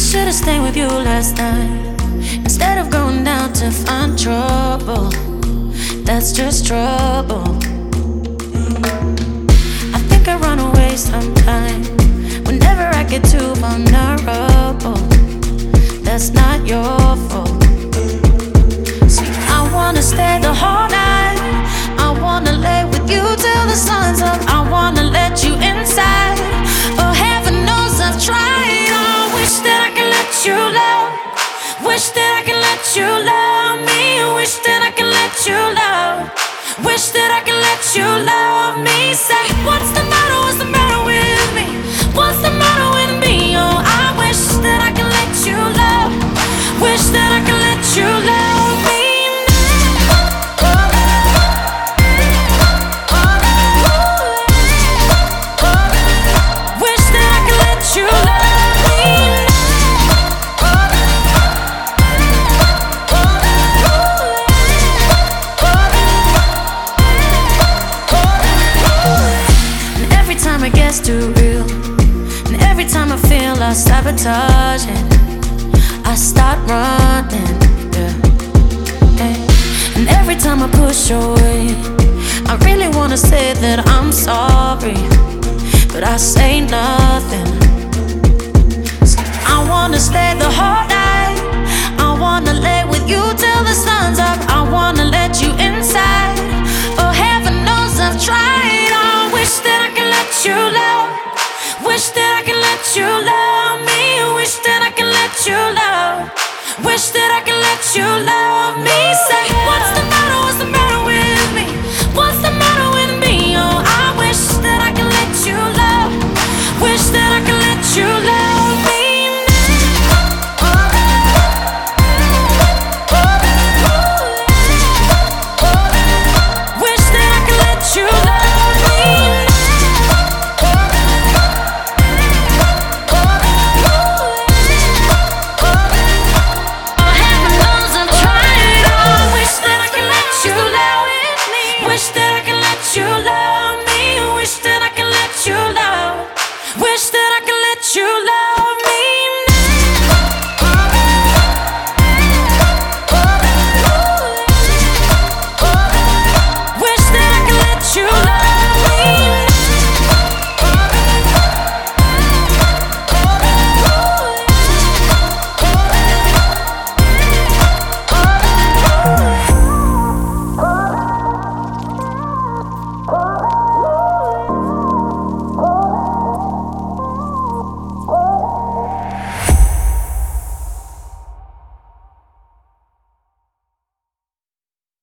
should've stayed with you last night instead of going down to find trouble. That's just trouble. I think I run away sometimes whenever I get too vulnerable. That's not your fault. See, I wanna stay the whole night. I wanna lay with you till the sun's up. I wanna let you inside. Oh, heaven knows I've tried. I wish that I could let you love. Wish that I could let you love me. Wish that I could let you love. Wish that I could let you love me. Say, what's the matter? What's the matter with me? What's the matter with me? Oh, I wish that I could let you love. Wish that I could let you love me. Wish that I could let you love me. And every time it gets too real, and every time I feel I sabotage it, I start running, yeah. And every time I push away, I really wanna say that I'm sorry, but I say nothing.